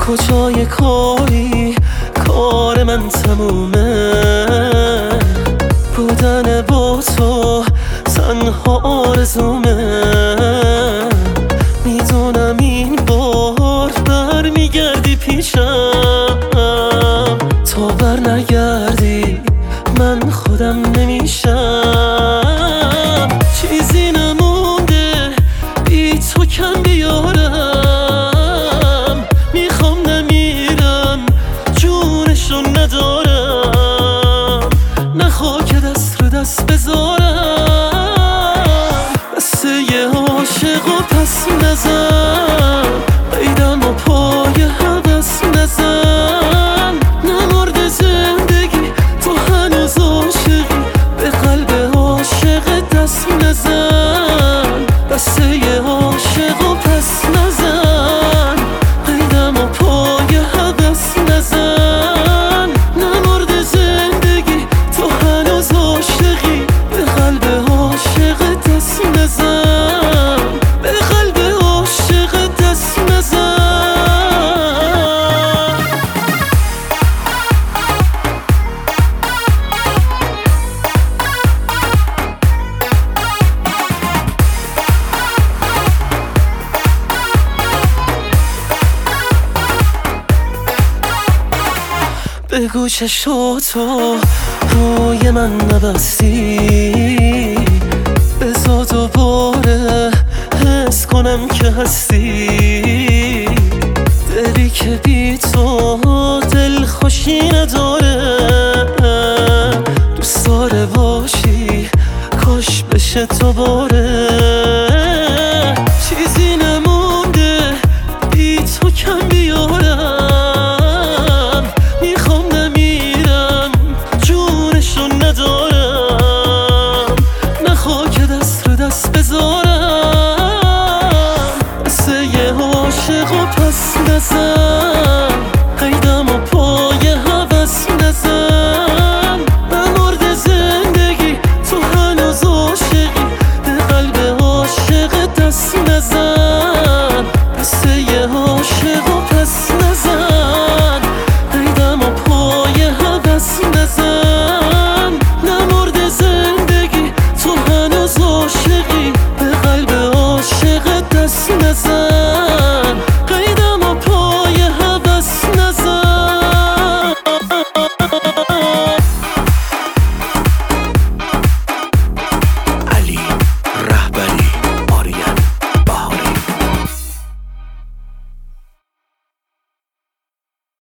کجای کاری کار من تمومه، بودن با تو تنها آرزومه. میدونم این بار برمیگردی پیشم، تا بر نگردی من خودم نمیشم. چیزی نمونده بی تو کم بیارم، میخوام نمیرم جونشو ندارم، نخوا که دست رو دست بذارم. دسته یه عاشق و پس نزن، قیدم و پای حوث نزن. نمرد زندگی تو هنوز عاشقی، به قلب عاشق دست نزن. دسته یه عاشق و پس نزن، قیدم و پای حوث نزن. نمرد زندگی تو هنوز عاشقی، به قلب عاشق دست نزن. به قلب عاشق دست نزن. بگو چشاتو روی من نبستی، بذار دوباره حس کنم که هستی. دلی که بی تو دل خوشی نداره، دوست داره باشی کاش بشه دوباره. چیزی نمونده بی تو کم بیارم، میخوام نمیرم جونشو ندارم، نخوا که دست رو دست بذارم. دسته یه عاشق و پس نزن، قیدم و پای حوث نزن. نمرد زندگی تو هنوز عاشقی، به قلب عاشق دست نزن. دسته یه عاشق و پس نزن، قیدم و پای حوث نزن. نمرد زندگی تو هنوز عاشقی، به قلب عاشق دست نزن.